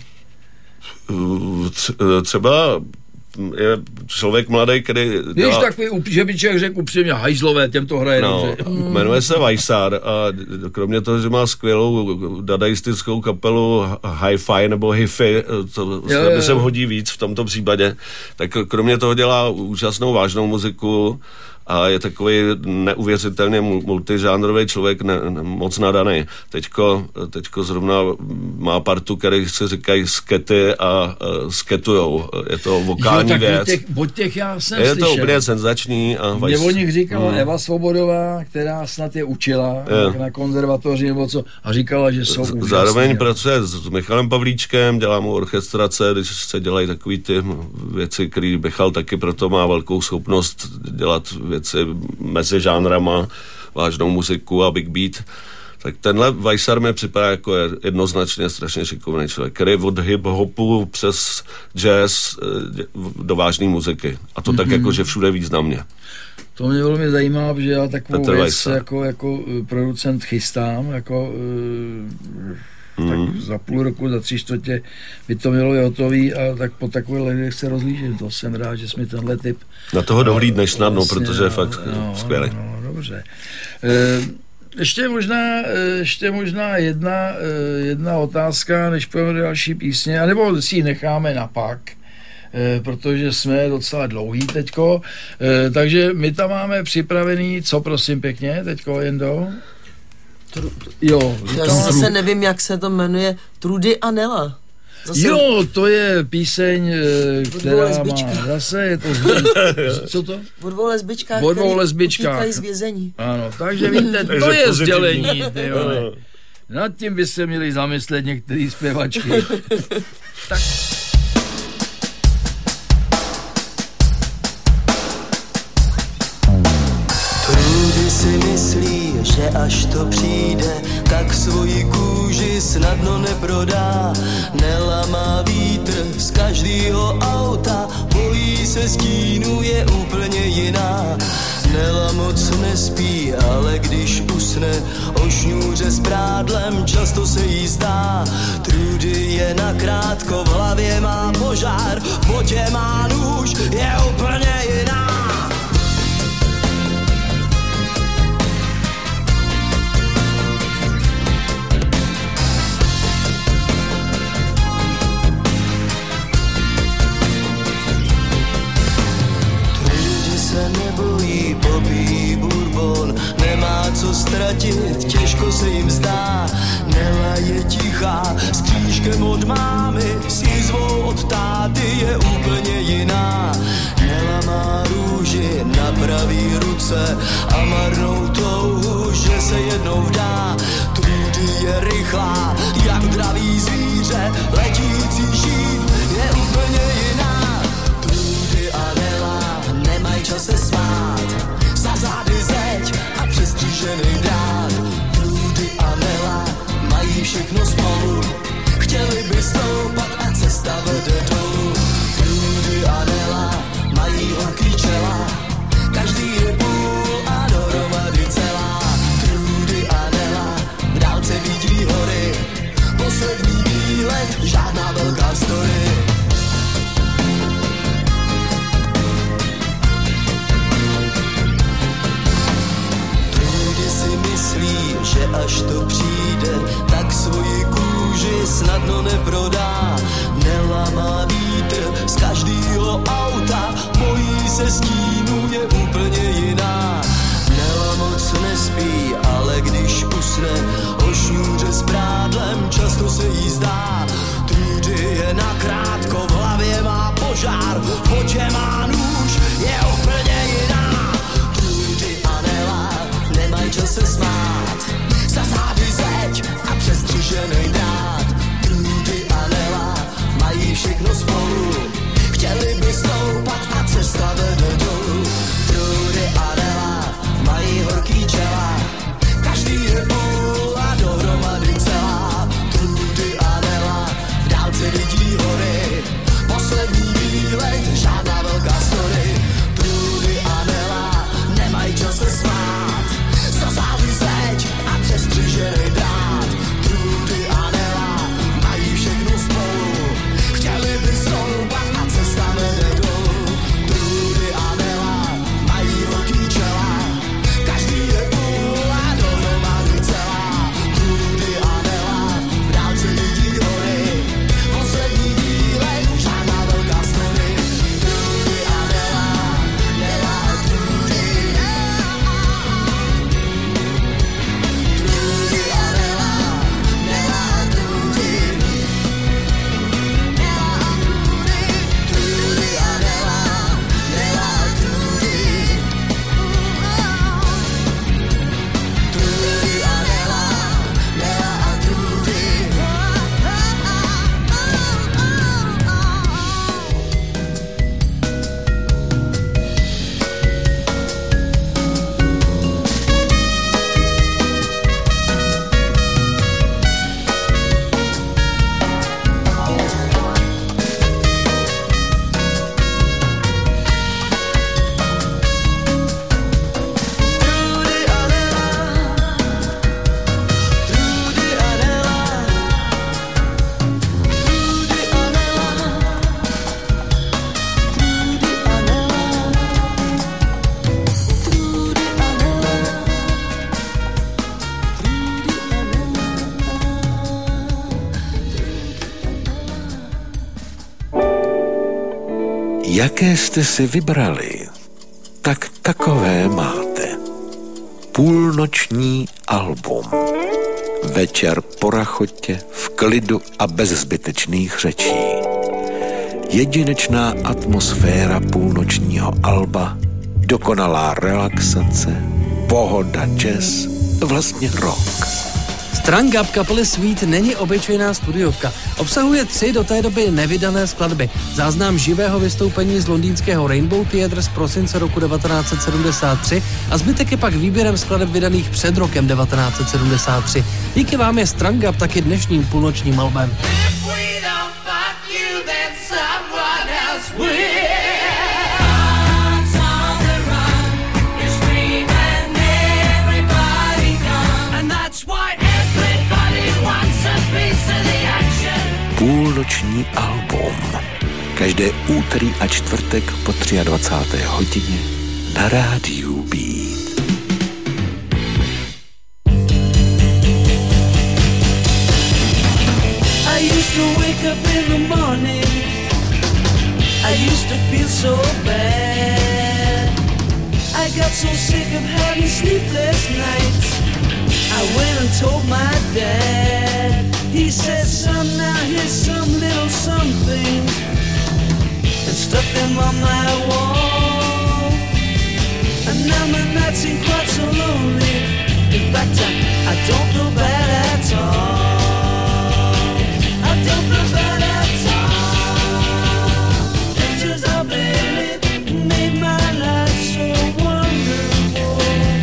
E: Třeba je člověk mladý, který...
D: Víš, takový, že by člověk řekl upřímně hajzlové, těm to hraje dobře.
E: Jmenuje se Vajsar a kromě toho, že má skvělou dadaistickou kapelu hi-fi nebo hi-fi, to se hodí víc v tomto případě, tak kromě toho dělá úžasnou vážnou muziku a je takový neuvěřitelně multižánrový člověk, moc nadaný. Teďko zrovna má partu, který se říkají skety a sketujou. Je to vokální věc.
D: Od těch já jsem
E: je
D: slyšel.
E: To úplně senzační.
D: Mě o nich říkala Eva Svobodová, která snad je učila na konzervatoři nebo co, a říkala, že jsou úžasný.
E: Zároveň pracuje s Michalem Pavlíčkem, dělá mu orchestrace, když se dělají takový ty věci, který Michal taky proto má velkou schopnost dělat věci mezi žánrama, vážnou muziku a big beat. Tak tenhle Vajsar mi připadá jako jednoznačně strašně šikovný člověk, který od hip-hopu přes jazz do vážné muziky. A to tak jako, že všude významně.
D: To mě velmi zajímá, protože já takovou věc jako producent chystám, tak za půl roku, za 3/4 by to mělo být hotový a tak po takových lidech se rozlížím. To jsem rád, že jsi mi tenhle tip...
E: Na toho dohlídneš snadno, vlastně, protože je fakt skvělý.
D: No, dobře. Ještě možná jedna otázka, než půjdeme do další písně, anebo si ji necháme na pak, protože jsme docela dlouhý teďko. Takže my tam máme připravený, co prosím pěkně, teďko Jendo?
F: Já zase nevím, jak se to jmenuje. Trudy a Nela.
D: Zase... Jo, to je píseň, která má zase, je to... Co to?
F: O dvou lesbičkách, které utíkají z vězení.
D: Ano, takže víte, to je sdělení. Nad tím by se měli zamyslet některý zpěvačky. Tak...
H: Trudy si myslí, že až to přijde, tak svoji kůži snadno neprodá. Nela má vítr z každého auta, bojí se stínu, je úplně jiná. Nela moc nespí, ale když usne o šňůře s prádlem, často se jí zdá. Trudy je nakrátko v hlavě hlavě má požár, v botě má nůž, je úplně jiná. Trudy se nebojí, popíjí bourbon, nemá co ztratit, těžko se jim zdá. Nela je tichá, s křížkem od mámy, s jízvou od táty je úplně jiná. Nela má růži na pravý ruce a marnou touhu, že se jednou vdá. Trudy je rychlá, jak dravý zvíře, letící šíp je úplně jiná. Trudy a Nela nemají čas se smát, za zády zeď a přestřížený drát. Trudy a Nela mají všechno spolu, chtěli by stoupat a cesta vede dolů. Trudy a Nela mají horký čela, každý je půl a dohromady celá. Trudy a Nela v dálce vidí hory, poslední výlet, žádná velká story. Trudy si myslí, že až to přijde, tak svoji kůži snadno neprodá. Nela má vítr z každýho auta, bojí se stínu, je úplně jiná. Nela moc nespí, ale když usne o šňůře s prádlem, často se jí zdá. Trudy je nakrátko, v hlavě má požár, v botě má nůž, je úplně jiná. Trudy a Nela nemají čas se smát, za zády zeď a přestřižený drát. Trudy a Nela mají všechno spolu, chtěli by stoupat a cesta vede dolů. Trudy a Nela mají horký čela, každý je půl a dohromady celá. Trudy a Nela v dálce vidí hory, poslední výlet, žádná velká story. Trudy a Nela nemají čas se smát, za zády zeď a přestřižený drát. Trudy a Nela mají všechno spolu, chtěli by stoupat a cesta vede dolů. Trudy a Nela mají horký čela, každý je půl a dohromady celá. Trudy a Nela v dálce vidí hory, poslední výlet, žádná velká story. Trudy a Nela, Nela a Trudy. Trudy a Nela, Nela a Trudy. Trudy a Nela, Nela a Trudy. Trudy a Nela, Nela a Trudy. Trudy a Nela, Trudy a Nela, Trudy a Nela, Trudy a Nela, Trudy a Nela,
A: Jaké jste si vybrali, tak takové máte. Půlnoční album. Večer po rachotě, v klidu a bez zbytečných řečí. Jedinečná atmosféra půlnočního alba, dokonalá relaxace, pohoda, jazz, vlastně rock.
J: Strung Up kapely Sweet není obyčejná studiovka. Obsahuje 3 do té doby nevydané skladby. Záznam živého vystoupení z londýnského Rainbow Theatre z prosince roku 1973 a zbytek je pak výběrem skladeb vydaných před rokem 1973. Díky vám je Strung Up taky dnešním půlnočním albem.
K: vánoční album. Každé úterý a čtvrtek po 23. hodině na rádiu Beat.
H: I used to wake up in the morning, I used to feel so bad. I got so sick of having sleepless nights, I went and told my dad. He said, son, now here's some little something, and stuck them on my wall. And now my nights seem quite so lonely. In fact, I don't feel bad at all. I don't feel bad at all. Pictures of Lily made my life so wonderful.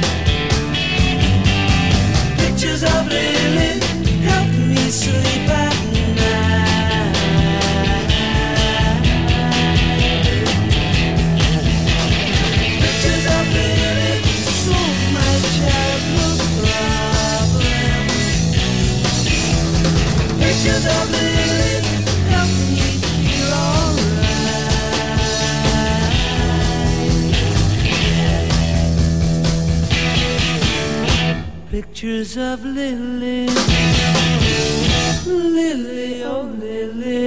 H: Pictures of Lily help me sleep at night. Pictures of Lily solve my childhood problems. Pictures of Lily help me feel alright. Pictures of Lily, Lily, oh Lily,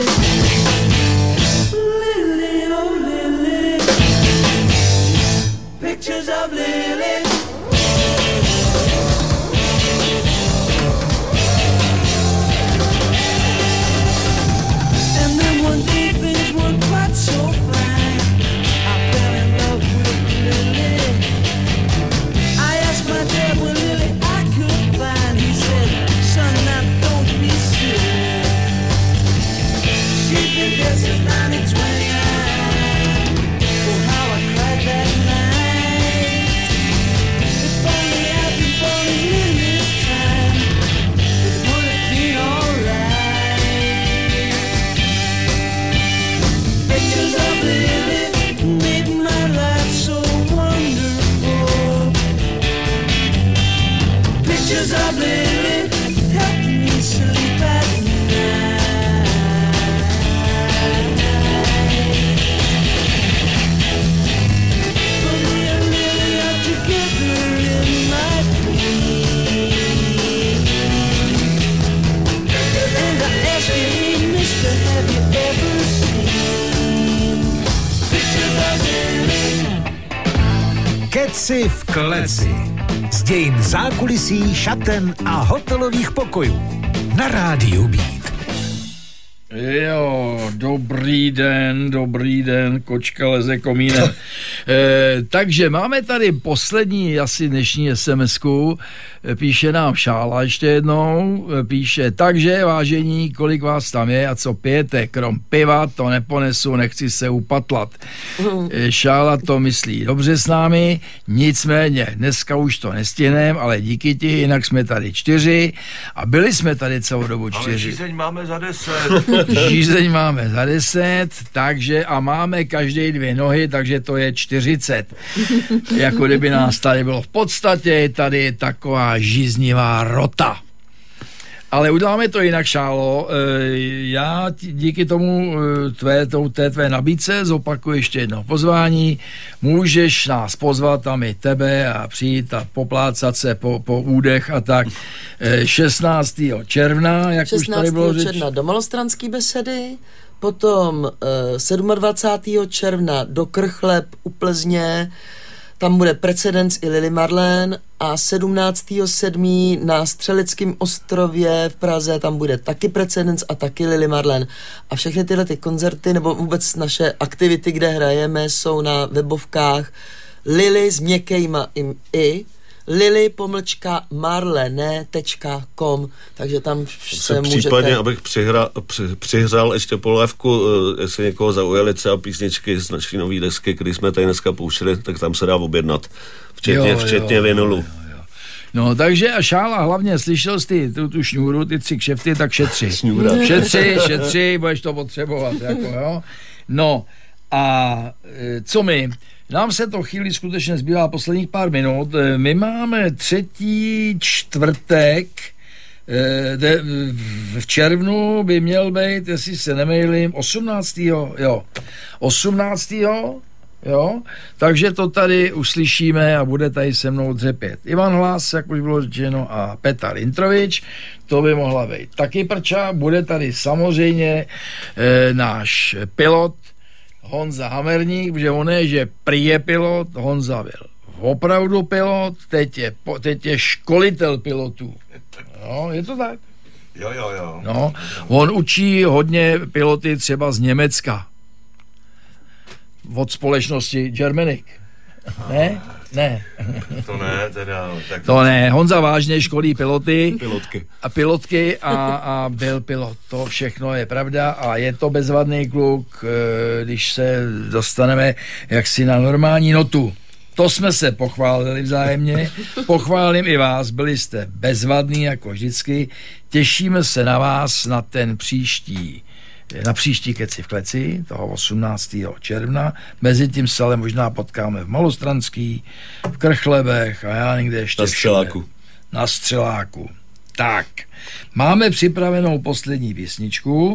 H: Lily, oh Lily. Pictures of Lily. And then one day things weren't quite so fine. I fell in love with Lily. I asked my dad where Lily I could find. He said, son, now don't be silly. She's been dead since 1929. Oh, how I cried that night. If only I'd been born in Lily's time, it would have been alright. Pictures of Lily made my life so wonderful. Pictures of Lily help me sleep at night. For me and Lily are together in my dreams. And I ask you, hey, mister, have you ever seen pictures of Lily?
A: Keci v kleci. Z dějin zákulisí, šaten a hotelových pokojů. Na rádiu Beat.
D: Jo, dobrý den, kočka leze komínem. Takže máme tady poslední asi dnešní SMS-ku, píše nám Šála ještě jednou, píše, takže vážení, kolik vás tam je a co pijete, krom piva to neponesu, nechci se upatlat. Šála to myslí dobře s námi, nicméně dneska už to nestihnem, ale díky ti, jinak jsme tady 4 a byli jsme tady celou dobu 4.
G: Ale žízeň máme za 10.
D: Žízeň máme za 10, takže a máme každý 2 nohy, takže to je 40. Jako kdyby nás tady bylo v podstatě tady taková žíznivá rota. Ale uděláme to jinak, Šálo. Já díky tomu té tvé nabídce zopakuji ještě jedno pozvání. Můžeš nás pozvat tam i tebe a přijít a poplácat se po údech a tak. 16. června, jak 16. už tady bylo řeč.
F: 16. června do Malostranský besedy, potom 27. června do Krchleb u Plzně, tam bude Precedens i Lily Marlén a 17.7. na Střeleckém ostrově v Praze tam bude taky Precedens a taky Lily Marlén. A všechny tyhle ty koncerty nebo vůbec naše aktivity, kde hrajeme, jsou na webovkách Lily s měkkejma i lily-marlene.com, takže tam se můžete...
E: Případně, abych přihřál ještě polévku, jestli někoho zaujaly třeba písničky z naší nový desky, který jsme tady dneska pouštěli, tak tam se dá objednat, včetně vinulu.
D: No, takže a Šála, hlavně slyšel jsi tu šňůru, ty 3 kšefty, tak šetři. Šetři, budeš to potřebovat, jako jo. No, a co my? Nám se to chvíli skutečně zbývá posledních pár minut. My máme 3. čtvrtek v červnu by měl být, jestli se nemýlím, 18. Jo, takže to tady uslyšíme a bude tady se mnou dřepět Ivan Hlas, jak už bylo řečeno, a Petar Introvič, to by mohla být taky prča. Bude tady samozřejmě náš pilot Honza Hamerník, protože on je, že prý je pilot, Honza byl opravdu pilot, teď je školitel pilotů. No, je to tak?
G: Jo.
D: No, on učí hodně piloty třeba z Německa. Od společnosti Germanic. Ne.
G: To ne, teda. Tak
D: to ne. Honza vážně školí pilotky a byl pilot. To všechno je pravda a je to bezvadný kluk, když se dostaneme jaksi na normální notu. To jsme se pochválili vzájemně. Pochválím i vás, byli jste bezvadný jako vždycky. Těšíme se na vás na příští Keci v kleci, toho 18. června. Mezitím se ale možná potkáme v Malostranský, v Krchlebech a já někde ještě na Střeláku. Tak, máme připravenou poslední písničku.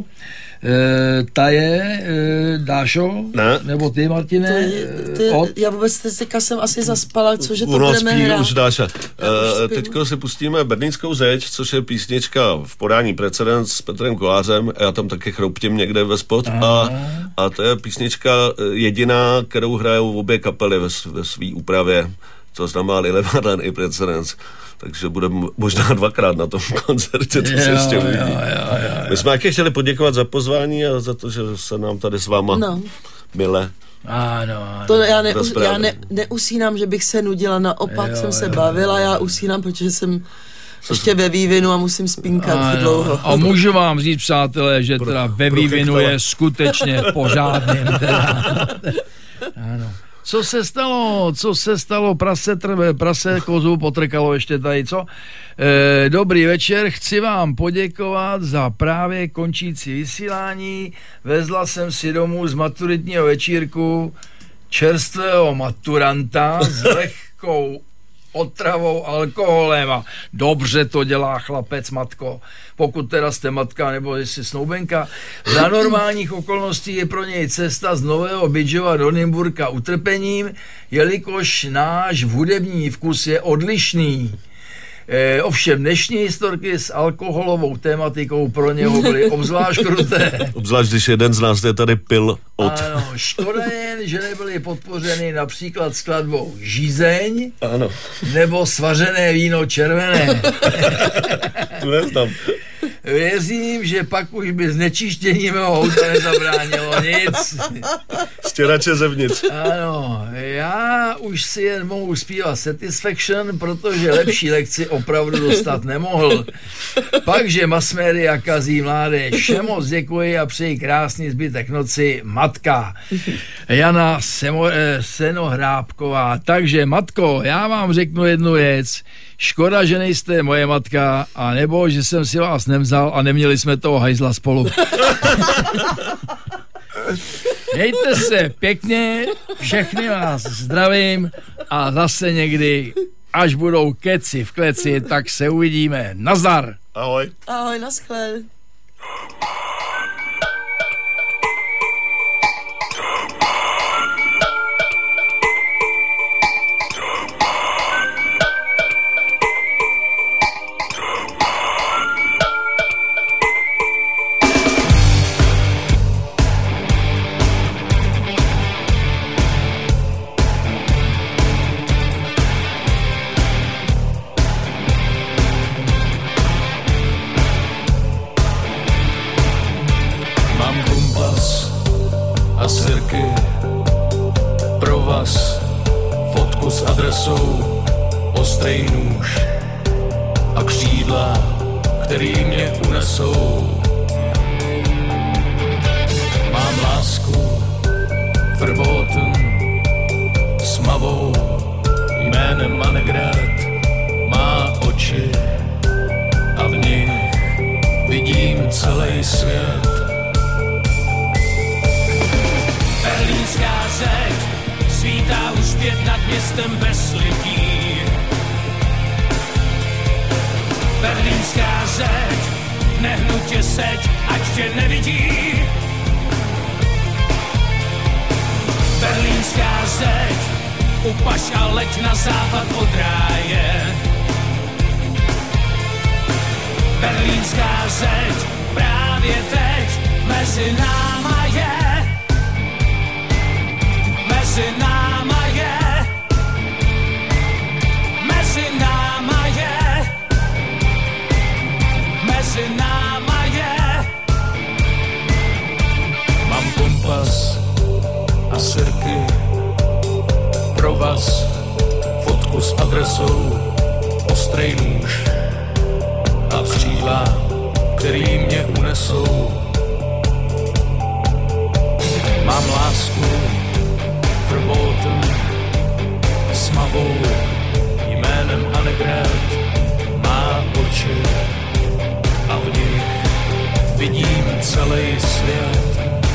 D: Ta je, Dášo? Ne. Nebo ty, Martine?
F: Já vůbec teďka jsem asi zaspala, cože to budeme hrát.
E: Už Dáša. Teďko si pustíme Berlínskou zeď, což je písnička v podání Precedens s Petrem Kolářem. Já tam taky chrouptím někde ve spod. A to je písnička jediná, kterou hrajou obě kapely ve své úpravě. To znamená i Levadan, i Precedens. Takže bude možná dvakrát na tom koncertě, to se ještě uvidí. My jsme taky chtěli poděkovat za pozvání a za to, že se nám tady s váma mile.
D: Ano.
F: To já neusínám, že bych se nudila, naopak jsem se bavila, já usínám, protože jsem ještě ve vývinu a musím spínkat dlouho. A můžu vám říct, přátelé, že teda ve vývinu je skutečně pořádným. Ano. Co se stalo, prase kozu potrkalo ještě tady, co? Dobrý večer, chci vám poděkovat za právě končící vysílání. Vezla jsem si domů z maturitního večírku čerstvého maturanta s lehkou otravou alkoholem a dobře to dělá chlapec, matko. Pokud teda jste matka nebo jestli snoubenka. Za normálních okolností je pro něj cesta z Nového Bydžova do Nymburka utrpením, jelikož náš hudební vkus je odlišný. Ovšem dnešní historky s alkoholovou tématikou pro něho byly obzvlášť kruté.
E: Obzvlášť, když jeden z nás je tady pil od.
D: Ano, škoda jen, že nebyly podpořeny například skladbou Žízeň,
E: ano,
D: nebo Svařené víno červené.
E: Tu neznám.
D: Věřím, že pak už by znečištění mého auta nezabránilo nic.
E: Stěrače zevnitř.
D: Ano, já už si jen mohu zpívat Satisfaction, protože lepší lekci opravdu dostat nemohl. Pak,že masmédia kazí mládež. Všem moc děkuji a přeji krásný zbytek noci. Matka Jana Senohrábková. Takže, matko, já vám řeknu jednu věc. Škoda, že nejste moje matka, a nebo že jsem si vás nevzal a neměli jsme toho hajzla spolu. Mějte se pěkně, všechny vás zdravím a zase někdy, až budou keci v kleci, tak se uvidíme. Nazdar!
E: Ahoj.
F: Ahoj, naschle.
L: Ostrý nůž a křídla, který mě unesou. Mám lásku, Verboten, s Mavou, jménem Annegret. Má oči a v nich vidím celý svět. Berlínská zeď svítá už zpět nad městem bez lidí. Berlínská zeď, nehnutě seď, ať tě nevidí. Berlínská zeď, upaš a leď na západ od ráje. Berlínská zeď, právě teď mezi náma je. Mezi náma je. Mezi náma je. Mezi náma je. Mám kompas a sirky, provaz, fotku s adresou, ostrej nůž a křídla, který mě unesou. Mám lásku verboten, smavou, jménem Annegret, má oči a v nich vidím celý svět.